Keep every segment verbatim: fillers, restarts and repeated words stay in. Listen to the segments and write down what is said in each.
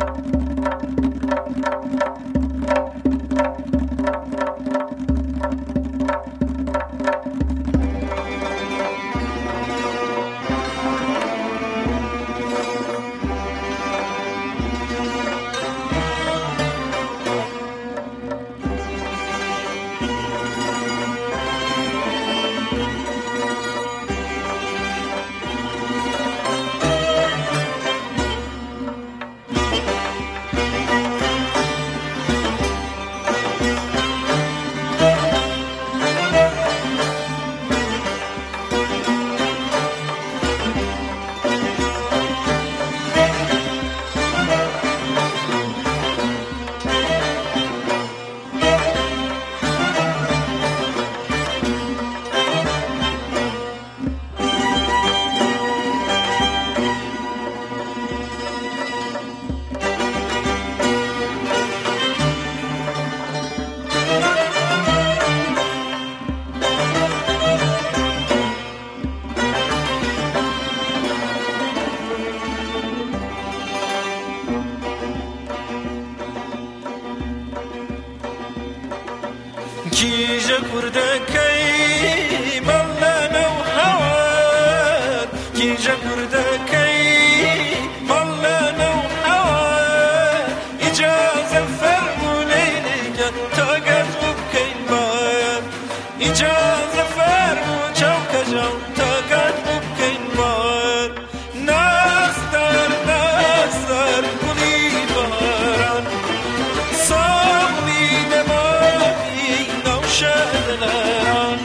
کیژه کوردەکەی مەڵەنەو هەوار کیژە کوردەکەی مەڵەنەو هەوار ئیجازە فەرموونەیەکە تاگەت بکەین بار ئیجازە فەرموو چاوکەژاو تاگەت بکەین بار ناستەر ناستەر گوڵی باران ساڵی نەمانی ناوشەدەلەران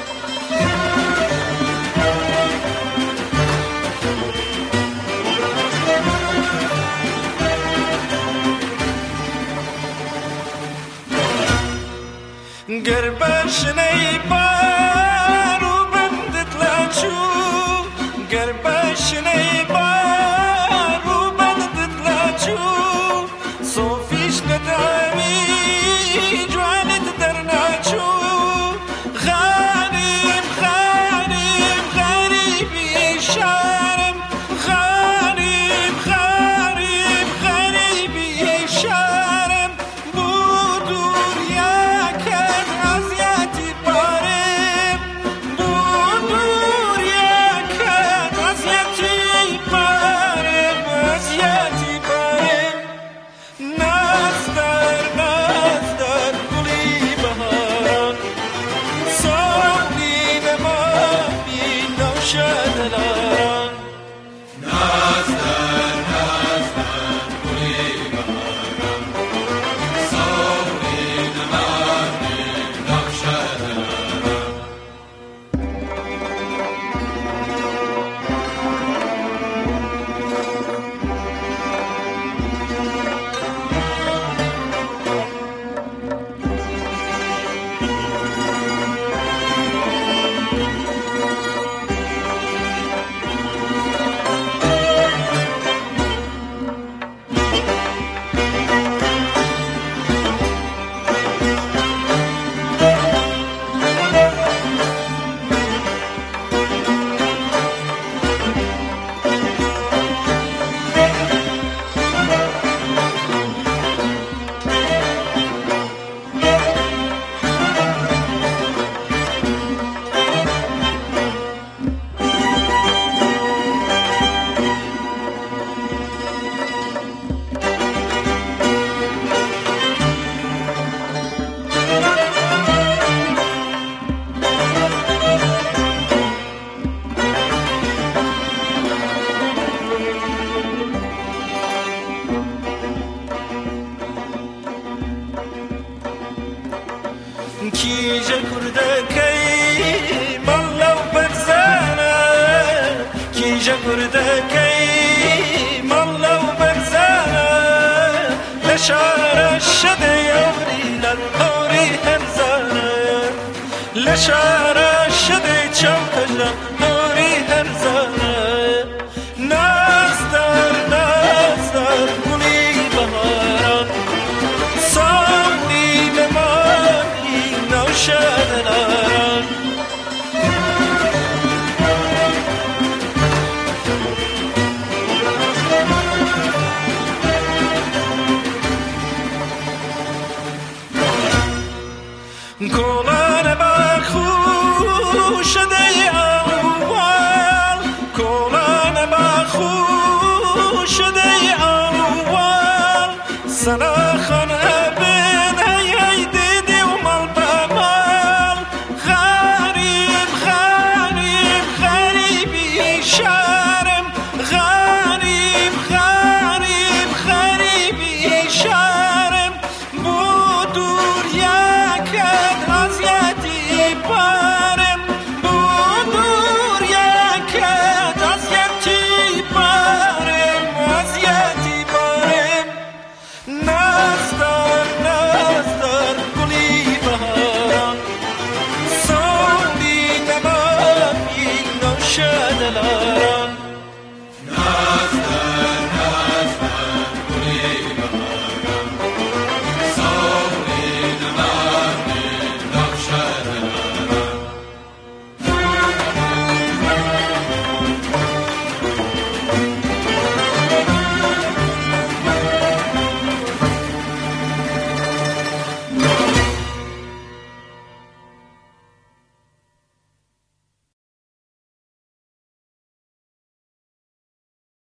گەر بەشنەی بار و بەندت لاچوو گەر بەشنەی بار و بەندت لاچوو سۆفیش نەداوی جوانت دەرناچوو غانم غانم غەریبی شارم غانم غانم غەریبی شارم بۆ دووریاکەت ئەزیەتی پارێم بۆ دووریاکەت ئەزیەتی پارێم ئەزیەتی پارێم ناستەر ناستەر گوڵی بەهاران ساڵی نەمانی ناوشەدەلەران ناستەر ناستەر گوڵی بەهاران ساڵی نەمانی ناوشەدەلەران کیژە کوردەکەی مەڵە و بەرزانە کیژە کوردەکەی مەڵە و بەرزانە لە شارە شەدەی ئەوریلەن هەوری هەرزانە لە شارە شەدەی چاوکەژە هەوری هەرزانە ناستەر ناستەر گوڵی بەهاران ساڵی نەمانی ناوشەدەلەران سلام